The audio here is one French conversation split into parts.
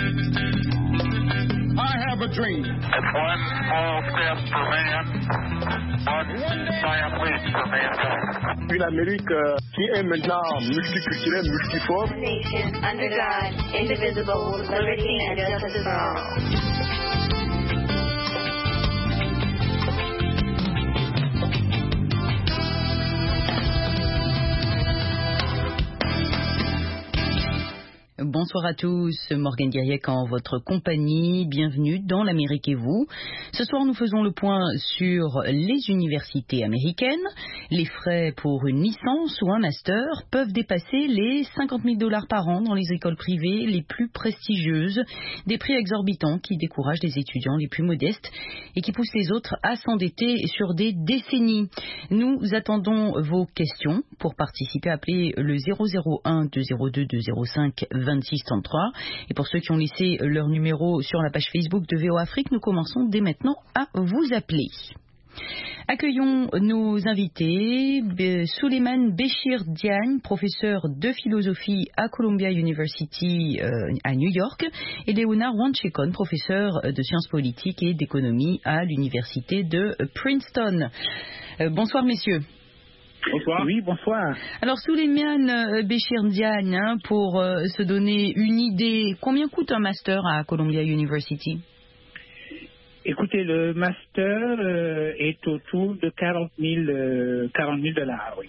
I have a dream. It's one small step for man, one giant leap for mankind. Une Amérique qui est maintenant multiculturelle, multiforme. Nation under God, indivisible, with liberty and justice for all. Bonsoir à tous, Morgane Guiriec en votre compagnie, bienvenue dans l'Amérique et vous. Ce soir nous faisons le point sur les universités américaines. Les frais pour une licence ou un master peuvent dépasser les $50,000 par an dans les écoles privées les plus prestigieuses. Des prix exorbitants qui découragent les étudiants les plus modestes et qui poussent les autres à s'endetter sur des décennies. Nous attendons vos questions. Pour participer, appelez le 001 202 205 2633. Et pour ceux qui ont laissé leur numéro sur la page Facebook de VO Afrique, nous commençons dès maintenant à vous appeler. Accueillons nos invités, Souleymane Béchir Diagne, professeur de philosophie à Columbia University à New York, et Léonard Wanchekon, professeur de sciences politiques et d'économie à l'université de Princeton. Bonsoir messieurs. Bonsoir. Oui, bonsoir. Alors Souleymane Béchir Diagne, pour se donner une idée, combien coûte un master à Columbia University? Écoutez, le master est autour de $40,000, oui.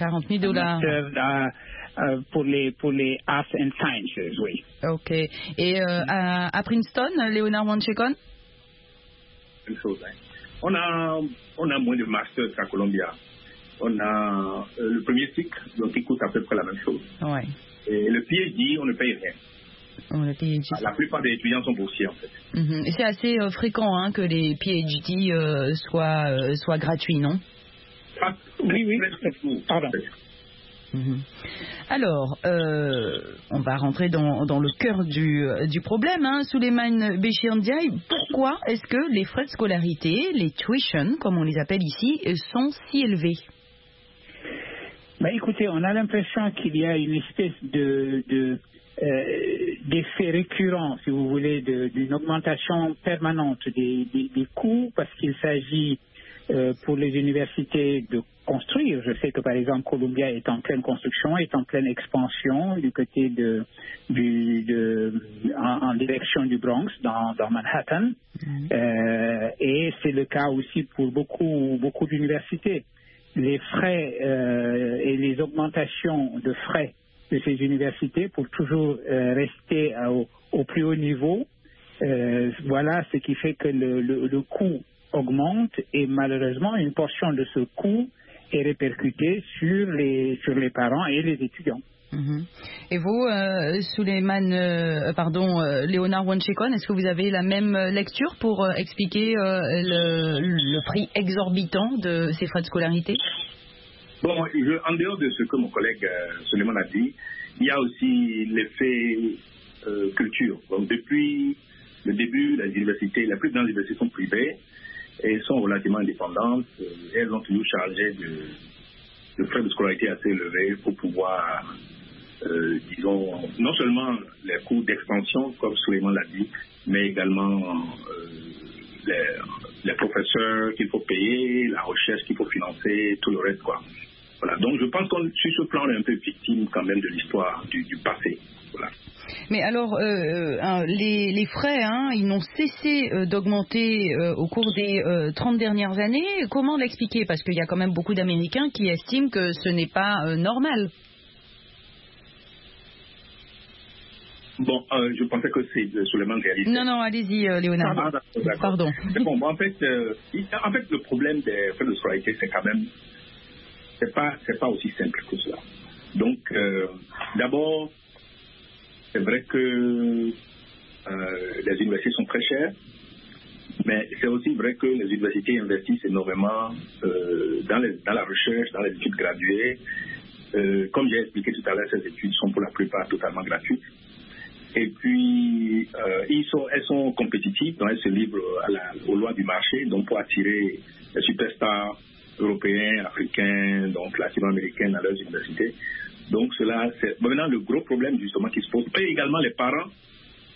$40,000. Pour les arts and sciences, oui. Ok. Et à Princeton, Léonard Wanchekon? Même chose. Hein. On a moins de masters qu'à Columbia. On a le premier cycle, donc qui coûte à peu près la même chose. Ouais. Et le PhD, on ne paye rien. La plupart des étudiants sont boursiers, en fait. Mm-hmm. Et c'est assez fréquent hein, que les PhD soient gratuits, non? Oui. Pardon. Mm-hmm. Alors, on va rentrer dans le cœur du problème, hein. Souleymane Béchir Diagne, pourquoi est-ce que les frais de scolarité, les tuition, comme on les appelle ici, sont si élevés? Écoutez, on a l'impression qu'il y a une espèce d'effet récurrent, si vous voulez, d'une augmentation permanente des coûts, parce qu'il s'agit pour les universités de construire. Je sais que par exemple Columbia est en pleine construction, est en pleine expansion du côté en direction du Bronx, dans Manhattan, et c'est le cas aussi pour beaucoup d'universités. Les frais et les augmentations de frais de ces universités pour toujours rester au plus haut niveau, voilà ce qui fait que le coût augmente et malheureusement une portion de ce coût est répercutée sur les parents et les étudiants. Mm-hmm. Et vous, Léonard Wanchekon, est-ce que vous avez la même lecture pour expliquer le prix exorbitant de ces frais de scolarité? Bon, en dehors de ce que mon collègue Souleymane a dit, il y a aussi l'effet culture. Donc depuis le début, la plupart des universités sont privées et sont relativement indépendantes. Elles ont toujours chargé de frais de scolarité assez élevés pour pouvoir disons, non seulement les coûts d'expansion, comme Souleymane l'a dit, mais également les professeurs qu'il faut payer, la recherche qu'il faut financer, tout le reste, quoi. Voilà. Donc, je pense qu'on, sur ce plan, on est un peu victime quand même de l'histoire du passé. Voilà. Mais alors, les frais, hein, ils n'ont cessé d'augmenter au cours des 30 dernières années. Comment l'expliquer? Parce qu'il y a quand même beaucoup d'Américains qui estiment que ce n'est pas normal. Bon, je pensais que c'est Souleymane réaliste. Non, allez-y, Léonard. Pardon. Bon, en fait, le problème des frais de scolarité, c'est quand même, c'est pas aussi simple que cela. Donc, d'abord, c'est vrai que les universités sont très chères, mais c'est aussi vrai que les universités investissent énormément dans la recherche, dans les études graduées. Comme j'ai expliqué tout à l'heure, ces études sont pour la plupart totalement gratuites. Et puis, elles sont compétitives, donc elles se livrent aux lois du marché, donc pour attirer les superstars européens, africains, donc latino-américains à leurs universités. Donc cela, c'est maintenant le gros problème justement qui se pose. Et également les parents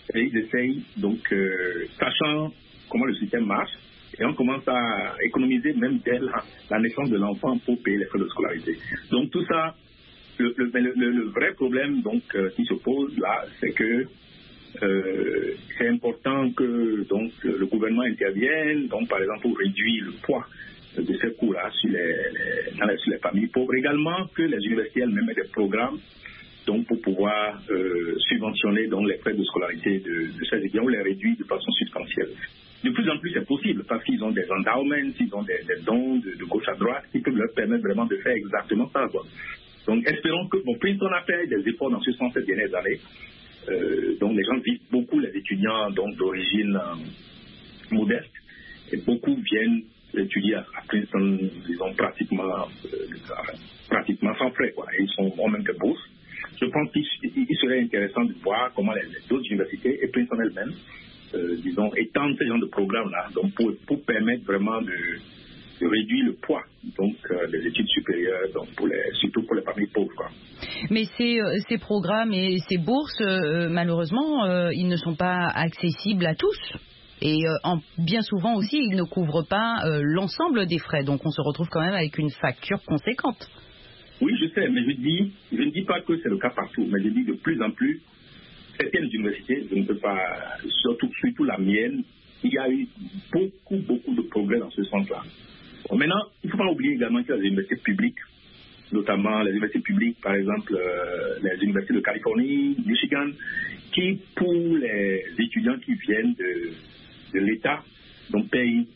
et ils essayent, donc, sachant comment le système marche, et on commence à économiser même dès la naissance de l'enfant pour payer les frais de scolarité. Donc tout ça, le vrai problème donc, qui se pose là, c'est que c'est important que donc, le gouvernement intervienne, donc par exemple pour réduire le poids de ces coûts-là sur les familles pauvres. Également que les universités elles-mêmes aient des programmes donc, pour pouvoir subventionner donc, les frais de scolarité de ces étudiants ou les réduire de façon substantielle. De plus en plus, c'est possible parce qu'ils ont des endowments, ils ont des dons de gauche à droite qui peuvent leur permettre vraiment de faire exactement ça. Quoi. Donc, espérons que, Princeton a fait des efforts dans ce sens ces dernières années. Donc, les gens visitent beaucoup les étudiants donc, d'origine modeste et beaucoup viennent étudier à Princeton, disons, pratiquement sans frais. Quoi. Et ils ont même des bourses. Je pense qu'il serait intéressant de voir comment les autres universités et Princeton elle-même disons, étendre ce genre de programme-là, donc pour permettre vraiment de réduire le poids donc, des études supérieures, donc surtout pour les familles pauvres. Quoi. Mais ces programmes et ces bourses, malheureusement, ils ne sont pas accessibles à tous. Et bien souvent aussi, ils ne couvrent pas l'ensemble des frais. Donc on se retrouve quand même avec une facture conséquente. Oui, je sais, mais je ne dis pas que c'est le cas partout, mais je dis de plus en plus, certaines universités, je ne peux pas, surtout la mienne, il y a eu beaucoup de progrès dans ce sens-là. Bon, maintenant, il ne faut pas oublier également que les universités publiques, notamment les universités publiques, par exemple les universités de Californie, Michigan, qui pour les étudiants qui viennent de l'État, donc payent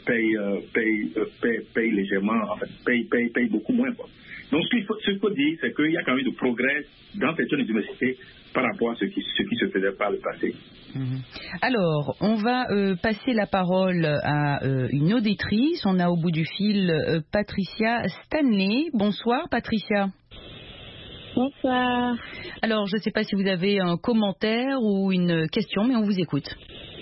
légèrement, en fait, payent beaucoup moins. Quoi. Donc ce qu'il faut dire, c'est qu'il y a quand même de progrès dans certaines universités par rapport à ce qui se faisait par le passé. Alors, on va passer la parole à une auditrice. On a au bout du fil Patricia Stanley. Bonsoir Patricia. Bonsoir. Alors, je ne sais pas si vous avez un commentaire ou une question, mais on vous écoute.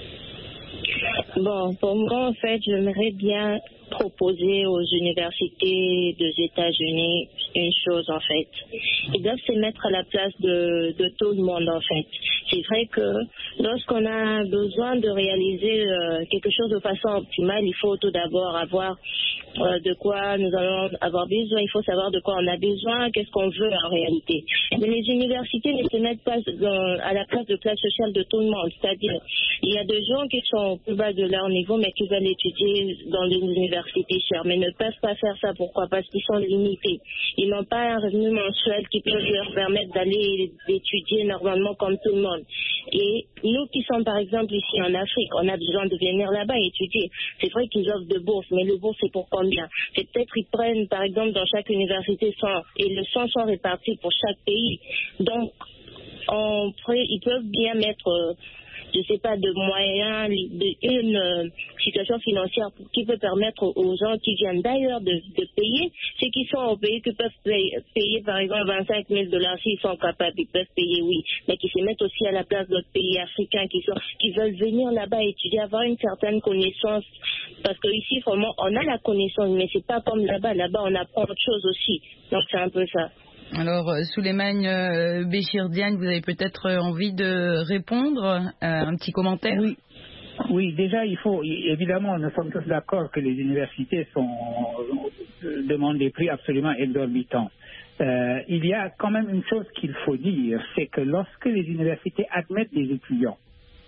Bon, pour moi, en fait, j'aimerais bien proposer aux universités des États-Unis une chose, en fait. Ils doivent se mettre à la place de tout le monde, en fait. C'est vrai que lorsqu'on a besoin de réaliser quelque chose de façon optimale, il faut tout d'abord avoir de quoi nous allons avoir besoin. Il faut savoir de quoi on a besoin, qu'est-ce qu'on veut en réalité. Mais les universités ne se mettent pas à la place de classe sociale de tout le monde. C'est-à-dire, il y a des gens qui sont au plus bas de leur niveau, mais qui veulent étudier dans les universités chères, mais ne peuvent pas faire ça. Pourquoi? Parce qu'ils sont limités. Ils n'ont pas un revenu mensuel qui peut leur permettre d'aller étudier normalement comme tout le monde. Et nous qui sommes par exemple ici en Afrique, on a besoin de venir là-bas étudier. C'est vrai qu'ils offrent de bourses, mais le bourse c'est pour combien? C'est peut-être ils prennent par exemple dans chaque université 100 et le 100 sont répartis pour chaque pays. Donc ils peuvent bien mettre je ne sais pas, de moyens, une situation financière qui peut permettre aux gens qui viennent d'ailleurs de payer. Ceux qui sont au pays qui peuvent payer par exemple $25,000 s'ils sont capables, ils peuvent payer, oui, mais qui se mettent aussi à la place d'autres pays africains qui veulent venir là-bas étudier, avoir une certaine connaissance. Parce qu'ici, vraiment, on a la connaissance, mais c'est pas comme là-bas. Là-bas, on apprend autre chose aussi. Donc, c'est un peu ça. Alors, Souleymane Béchir-Diagne, vous avez peut-être envie de répondre à un petit commentaire? Oui, déjà, évidemment, nous sommes tous d'accord que les universités demandent des prix absolument exorbitants. Il y a quand même une chose qu'il faut dire, c'est que lorsque les universités admettent des étudiants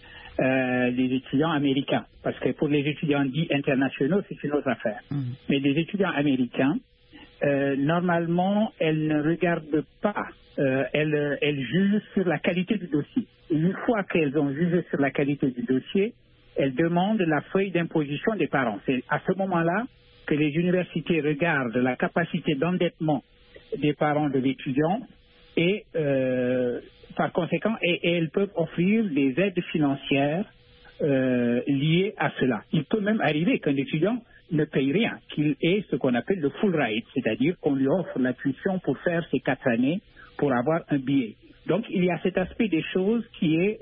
américains, parce que pour les étudiants dits internationaux, c'est une autre affaire, mais des étudiants américains, normalement, elles ne regardent pas, elles jugent sur la qualité du dossier. Et une fois qu'elles ont jugé sur la qualité du dossier, elles demandent la feuille d'imposition des parents. C'est à ce moment-là que les universités regardent la capacité d'endettement des parents de l'étudiant et par conséquent, elles peuvent offrir des aides financières liées à cela. Il peut même arriver qu'un étudiant ne paye rien, qu'il ait ce qu'on appelle le full ride, c'est-à-dire qu'on lui offre la tuition pour faire ses 4 années pour avoir un billet. Donc il y a cet aspect des choses qui est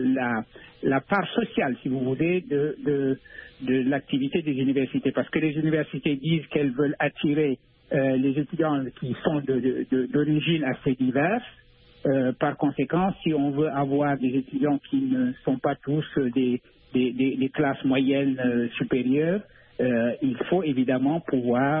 la part sociale, si vous voulez, de l'activité des universités, parce que les universités disent qu'elles veulent attirer les étudiants qui sont d'origine assez diverses, Par conséquent, si on veut avoir des étudiants qui ne sont pas tous des classes moyennes supérieures, il faut évidemment pouvoir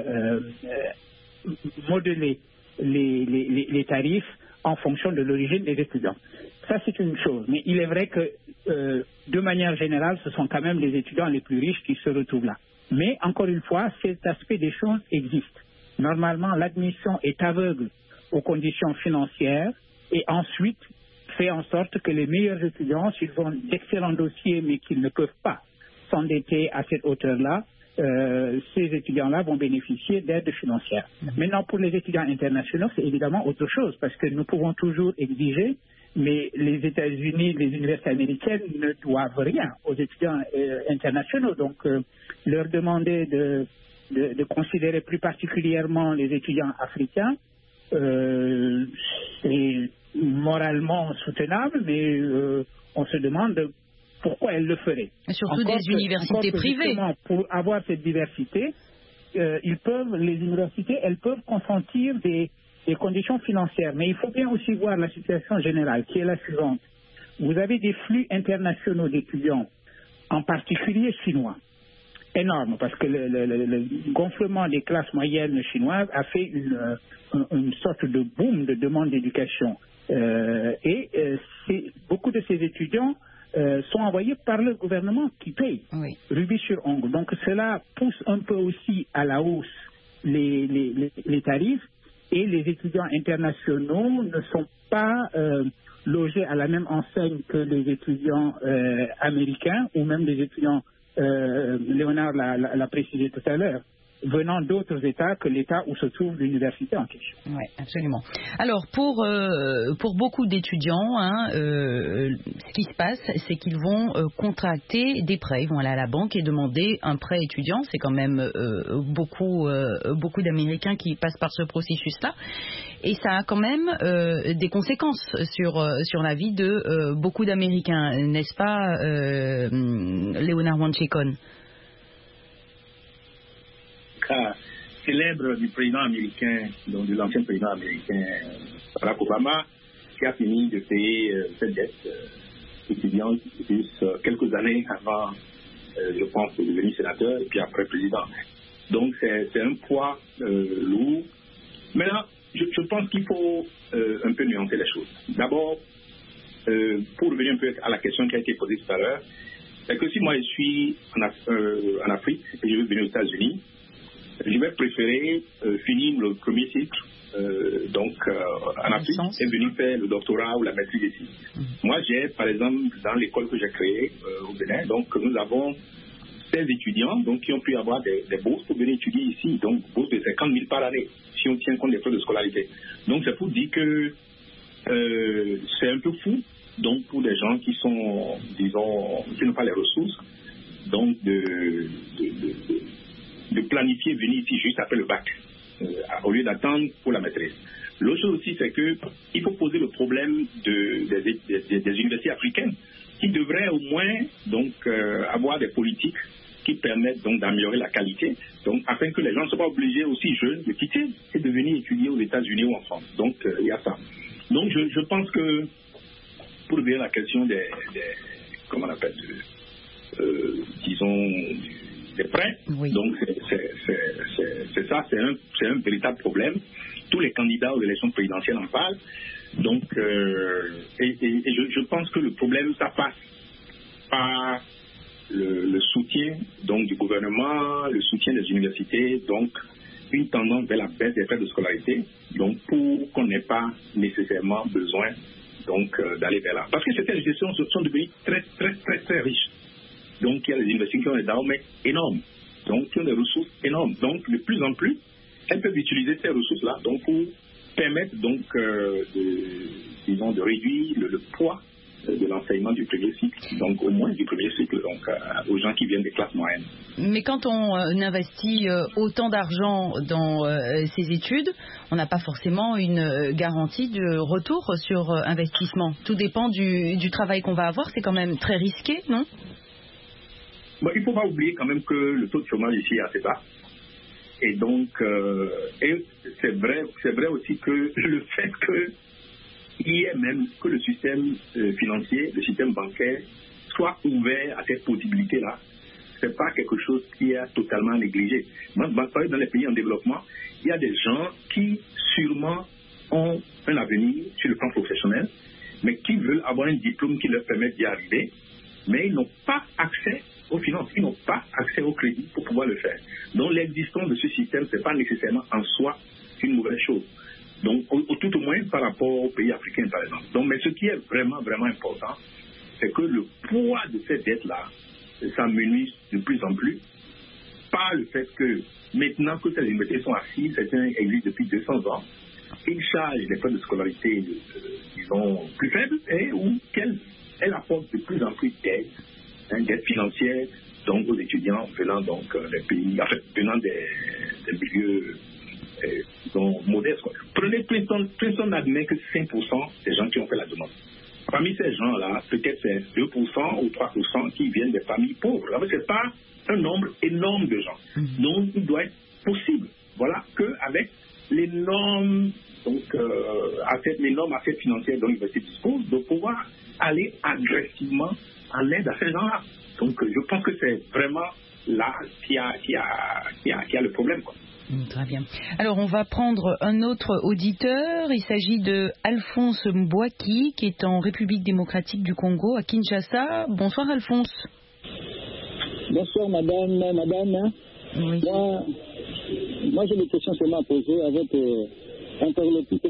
modeler les tarifs en fonction de l'origine des étudiants. Ça, c'est une chose. Mais il est vrai que, de manière générale, ce sont quand même les étudiants les plus riches qui se retrouvent là. Mais, encore une fois, cet aspect des choses existe. Normalement, l'admission est aveugle aux conditions financières et ensuite fait en sorte que les meilleurs étudiants, s'ils ont d'excellents dossiers mais qu'ils ne peuvent pas s'endetter à cette hauteur-là, ces étudiants-là vont bénéficier d'aides financières. Maintenant, pour les étudiants internationaux, c'est évidemment autre chose parce que nous pouvons toujours exiger, mais les États-Unis, les universités américaines ne doivent rien aux étudiants internationaux. Donc, leur demander de considérer plus particulièrement les étudiants africains, c'est moralement soutenable, mais on se demande pourquoi elles le feraient. Et surtout des universités privées. Pour avoir cette diversité, les universités, elles peuvent consentir des conditions financières. Mais il faut bien aussi voir la situation générale, qui est la suivante. Vous avez des flux internationaux d'étudiants, en particulier chinois, énormes, parce que le gonflement des classes moyennes chinoises a fait une sorte de boom de demande d'éducation. Beaucoup de ces étudiants sont envoyés par le gouvernement qui paye, rubis sur ongle. Donc cela pousse un peu aussi à la hausse les tarifs, et les étudiants internationaux ne sont pas logés à la même enseigne que les étudiants américains ou même les étudiants, Léonard l'a précisé tout à l'heure, venant d'autres États que l'État où se trouve l'université en question. Oui, absolument. Alors, pour beaucoup d'étudiants, ce qui se passe, c'est qu'ils vont contracter des prêts. Ils vont aller à la banque et demander un prêt étudiant. C'est quand même beaucoup d'Américains qui passent par ce processus-là. Et ça a quand même des conséquences sur la vie de beaucoup d'Américains, n'est-ce pas, Léonard Wanchekon? Cas célèbre du président américain, donc de l'ancien président américain Barack Obama, qui a fini de payer cette dette étudiante quelques années avant, je pense, de devenir sénateur et puis après président. Donc c'est un poids lourd. Maintenant, je pense qu'il faut un peu nuancer les choses. D'abord, pour revenir un peu à la question qui a été posée tout à l'heure, c'est que si moi je suis en Afrique et je veux venir aux États-Unis, je vais préférer finir le premier cycle en Afrique et venir faire le doctorat ou la maîtrise ici. Moi, j'ai, par exemple, dans l'école que j'ai créée au Bénin, donc nous avons 16 étudiants qui ont pu avoir des bourses pour venir étudier ici, donc bourses de 50 000 par année, si on tient compte des frais de scolarité. Donc c'est pour dire que c'est un peu fou, donc pour des gens qui sont, disons, qui n'ont pas les ressources, donc de planifier venir ici juste après le bac, au lieu d'attendre pour la maîtrise. L'autre chose aussi, c'est qu'il faut poser le problème des universités africaines qui devraient au moins avoir des politiques qui permettent donc d'améliorer la qualité, donc afin que les gens ne soient pas obligés aussi jeunes de quitter et de venir étudier aux États-Unis ou en France. Donc il y a ça. Donc je pense que pour revenir à la question des comment on appelle, disons, des prêts, donc c'est ça, c'est un véritable problème. Tous les candidats aux élections présidentielles en parlent. Donc, je pense que le problème, ça passe par le soutien donc du gouvernement, le soutien des universités, donc une tendance vers la baisse des frais de scolarité, donc pour qu'on n'ait pas nécessairement besoin donc d'aller vers là. Parce que certaines institutions sont devenues très très très très riches. Donc il y a des universités qui ont des endowments énormes, donc qui ont des ressources énormes. Donc de plus en plus, elles peuvent utiliser ces ressources-là donc pour permettre donc de réduire le poids de l'enseignement du premier cycle, donc au moins du premier cycle, donc aux gens qui viennent des classes moyennes. Mais quand on investit autant d'argent dans ces études, on n'a pas forcément une garantie de retour sur investissement. Tout dépend du travail qu'on va avoir, c'est quand même très risqué, non? Bon, il ne faut pas oublier quand même que le taux de chômage ici est assez bas. Et donc, et c'est vrai aussi que le fait que il y ait même que le système financier, le système bancaire soit ouvert à cette possibilité-là. Ce n'est pas quelque chose qui est totalement négligé. Moi, dans les pays en développement, il y a des gens qui sûrement ont un avenir sur le plan professionnel, mais qui veulent avoir un diplôme qui leur permette d'y arriver, mais ils n'ont pas accès aux finances, ils n'ont pas accès au crédit pour pouvoir le faire. Donc l'existence de ce système, ce n'est pas nécessairement en soi une mauvaise chose. Donc tout au moins par rapport aux pays africains par exemple. Donc, mais ce qui est vraiment, vraiment important, c'est que le poids de cette dette-là s'amenuise de plus en plus par le fait que maintenant que ces universités sont assises, certains existent depuis 200 ans, ils chargent les frais de scolarité, disons, plus faibles et où elles apportent de plus en plus d'aide financière donc, aux étudiants venant donc, des pays, en fait, venant des milieux disons, modestes. Quoi. Prenez Princeton admet que 5% des gens qui ont fait la demande. Parmi ces gens-là, peut-être c'est 2% ou 3% qui viennent des familles pauvres. Ce n'est pas un nombre énorme de gens. Donc, il doit être possible, voilà, qu'avec les normes, donc, les normes assiettes financières dont l'université dispose, de pouvoir aller agressivement en aide à ces gens-là. Donc, je pense que c'est vraiment là qu'il y a le problème, quoi. Très bien. Alors, on va prendre un autre auditeur. Il s'agit de Alphonse Mbouaki, qui est en République démocratique du Congo, à Kinshasa. Bonsoir, Alphonse. Bonsoir, madame. Oui. Moi, j'ai des questions seulement à poser à votre interlocuteur,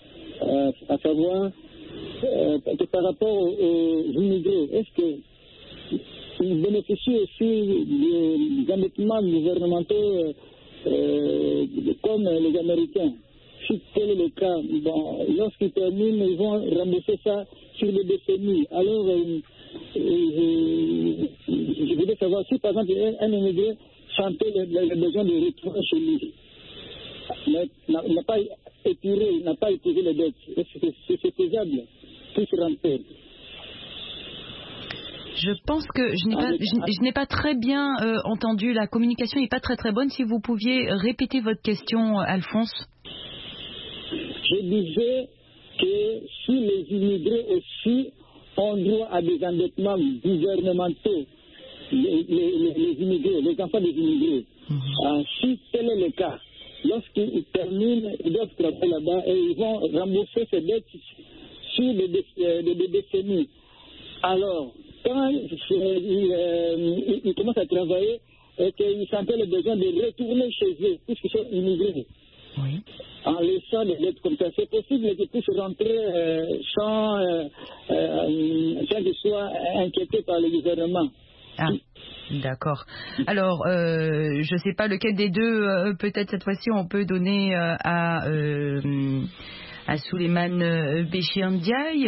à savoir, que par rapport aux immigrés, est-ce qu'ils bénéficient aussi des endettements gouvernementaux comme les Américains? Si tel est le cas, lorsqu'ils terminent, ils vont rembourser ça sur des décennies. Alors, je voulais savoir si, par exemple, un immigré sentait le besoin de retourner chez lui, n'a pas étiré les dettes. Est-ce que c'est faisable pour se rentrer? Je pense que je n'ai pas très bien entendu. La communication n'est pas très très bonne. Si vous pouviez répéter votre question, Alphonse. Je disais que si les immigrés aussi ont droit à des endettements gouvernementaux, les immigrés, les enfants des immigrés, si tel est le cas, lorsqu'ils terminent, ils doivent travailler là-bas et ils vont rembourser ces dettes sur des décennies. Alors, quand ils commencent à travailler et qu'ils sentent le besoin de retourner chez eux, puisqu'ils sont immigrés, en laissant les lettres comme ça, c'est possible qu'ils puissent rentrer sans qu'ils soient inquiétés par le gouvernement. Ah, d'accord. Alors, je ne sais pas lequel des deux, peut-être cette fois-ci, on peut donner à Souleymane Béchir Ndiaye.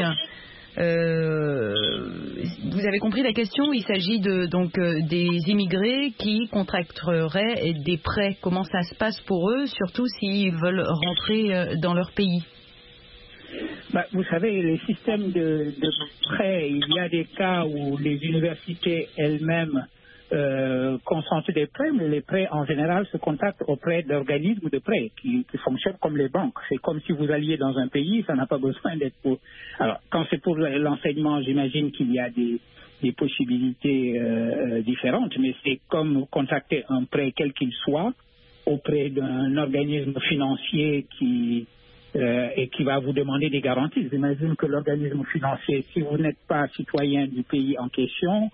Vous avez compris la question. Il s'agit des immigrés qui contracteraient des prêts. Comment ça se passe pour eux, surtout s'ils veulent rentrer dans leur pays? Vous savez, les systèmes de prêts, il y a des cas où les universités elles-mêmes consentent des prêts, mais les prêts en général se contactent auprès d'organismes de prêts qui fonctionnent comme les banques. C'est comme si vous alliez dans un pays, ça n'a pas besoin d'être pour... Alors, quand c'est pour l'enseignement, j'imagine qu'il y a des possibilités différentes, mais c'est comme contacter un prêt quel qu'il soit auprès d'un organisme financier et qui va vous demander des garanties. J'imagine que l'organisme financier, si vous n'êtes pas citoyen du pays en question,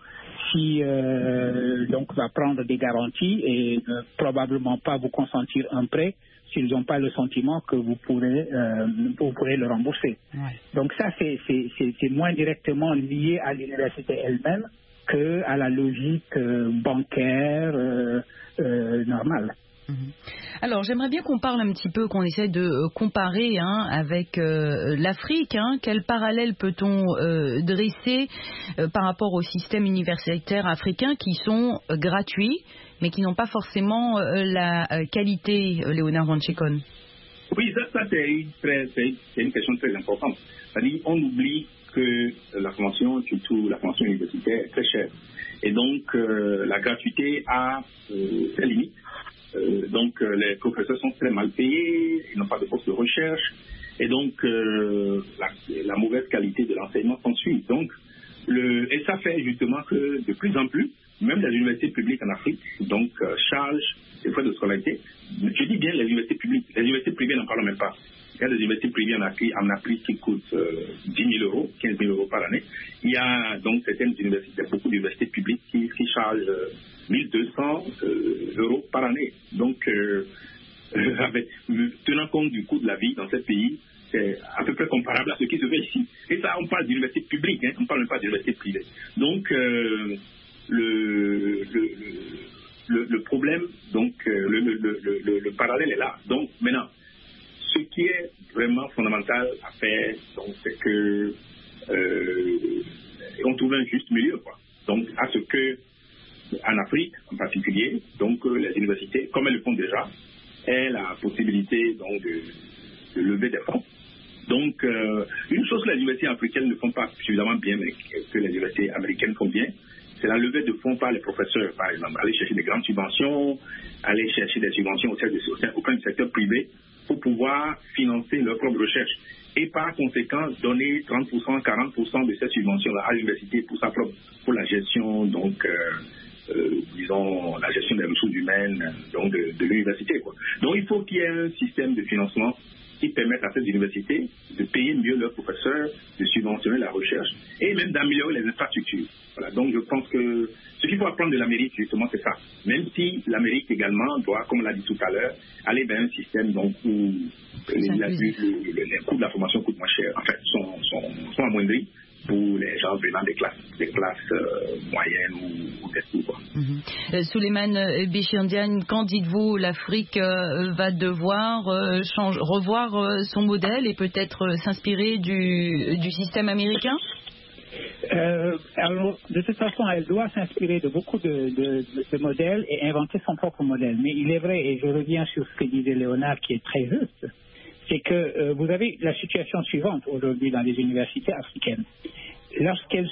donc va prendre des garanties et ne probablement pas vous consentir un prêt s'ils n'ont pas le sentiment que vous pourrez le rembourser. Ouais. Donc ça, c'est moins directement lié à l'université elle-même qu'à la logique bancaire normale. Alors, j'aimerais bien qu'on parle un petit peu, qu'on essaie de comparer avec l'Afrique. Quel parallèle peut-on dresser par rapport au système universitaire africain qui sont gratuits, mais qui n'ont pas forcément la qualité, Léonard Wanchekon? Oui, ça c'est une question très importante. C'est-à-dire, on oublie que la formation, surtout la formation universitaire, est très chère. Et donc, la gratuité a ses limites. Donc, les professeurs sont très mal payés, ils n'ont pas de poste de recherche. Et donc, la mauvaise qualité de l'enseignement s'ensuit. Donc, et ça fait justement que de plus en plus, même les universités publiques en Afrique, donc, chargent les frais de scolarité. Je dis bien les universités publiques. Les universités privées n'en parlent même pas. Il y a des universités privées en Afrique qui coûtent 10 000 euros, 15 000 euros par année. Il y a donc certaines universités, beaucoup d'universités publiques qui chargent 1 200 euros par année. Donc, tenant compte du coût de la vie dans ce pays, c'est à peu près comparable à ce qui se fait ici. Et ça, on parle d'université publique, on ne parle même pas d'université privée. Donc, le problème, donc, le parallèle est là. Donc, maintenant, ce qui est vraiment fondamental à faire, donc, c'est que on trouve un juste milieu, quoi. Donc, à ce que, en Afrique en particulier, donc, les universités, comme elles le font déjà, aient la possibilité donc de lever des fonds. Donc, une chose que les universités africaines ne font pas suffisamment bien, mais que les universités américaines font bien, c'est la levée de fonds par les professeurs, par exemple. Aller chercher des grandes subventions, aller chercher des subventions au sein du secteur privé pour pouvoir financer leur propre recherche. Et par conséquent, donner 30%, 40% de ces subventions-là à l'université pour la gestion, donc, disons, la gestion des ressources humaines donc de l'université, quoi. Donc, il faut qu'il y ait un système de financement qui permette à ces universités de payer mieux leurs professeurs, de subventionner la recherche et même d'améliorer les infrastructures. Voilà. Donc, je pense que ce qu'il faut apprendre de l'Amérique, justement, c'est ça. Même si l'Amérique également doit, comme on l'a dit tout à l'heure, aller vers un système donc, où les coûts de la formation coûtent moins cher, en fait, sont amoindris pour les gens venant des classes moyennes ou des sous, quoi. Souleymane Béchiandian, quand dites-vous l'Afrique va devoir revoir son modèle et peut-être s'inspirer du système américain? Alors, de toute façon, elle doit s'inspirer de beaucoup de modèles et inventer son propre modèle. Mais il est vrai, et je reviens sur ce que disait Léonard, qui est très juste, c'est que vous avez la situation suivante aujourd'hui dans les universités africaines. Lorsqu'elles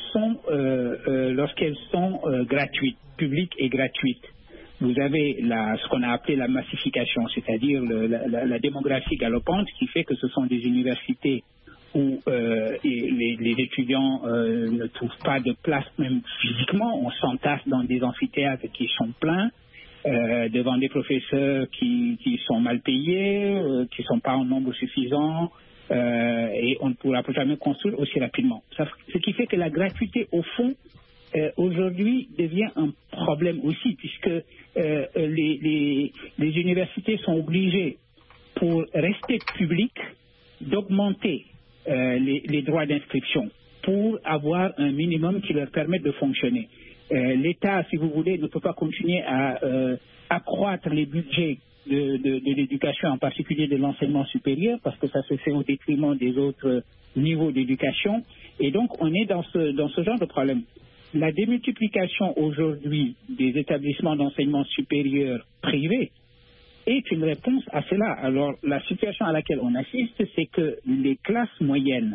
sont gratuites, publiques et gratuites, vous avez ce qu'on a appelé la massification, c'est-à-dire la démographie galopante qui fait que ce sont des universités où les étudiants ne trouvent pas de place même physiquement. On s'entasse dans des amphithéâtres qui sont pleins, devant des professeurs qui sont mal payés, qui ne sont pas en nombre suffisant, et on ne pourra jamais construire aussi rapidement. Ce qui fait que la gratuité, au fond, aujourd'hui devient un problème aussi, puisque les universités sont obligées, pour rester publiques, d'augmenter les droits d'inscription pour avoir un minimum qui leur permette de fonctionner. L'État, si vous voulez, ne peut pas continuer à accroître les budgets de l'éducation, en particulier de l'enseignement supérieur, parce que ça se fait au détriment des autres niveaux d'éducation. Et donc, on est dans ce genre de problème. La démultiplication aujourd'hui des établissements d'enseignement supérieur privés est une réponse à cela. Alors, la situation à laquelle on assiste, c'est que les classes moyennes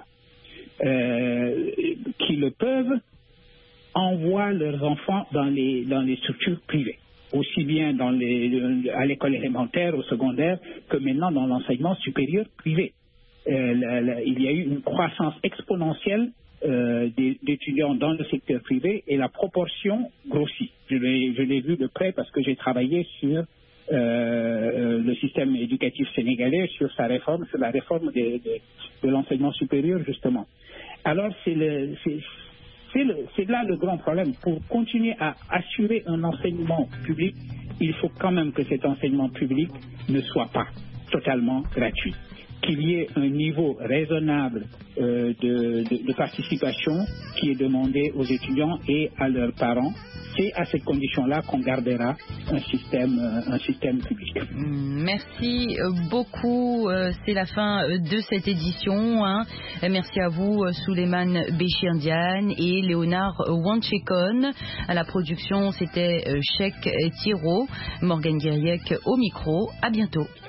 qui le peuvent envoient leurs enfants dans les structures privées, aussi bien à l'école élémentaire, au secondaire, que maintenant dans l'enseignement supérieur privé. Il y a eu une croissance exponentielle d'étudiants dans le secteur privé et la proportion grossit. Je l'ai vu de près parce que j'ai travaillé sur le système éducatif sénégalais, sur la réforme de l'enseignement supérieur, justement. Alors, c'est là le grand problème. Pour continuer à assurer un enseignement public, il faut quand même que cet enseignement public ne soit pas totalement gratuit. Qu'il y ait un niveau raisonnable de participation qui est demandé aux étudiants et à leurs parents. C'est à cette condition-là qu'on gardera un système public. Merci beaucoup. C'est la fin de cette édition. Merci à vous, Souleymane Béchiandian et Léonard Wanchekon. À la production, c'était Cheikh Thiro, Morgan Guiriec au micro. À bientôt.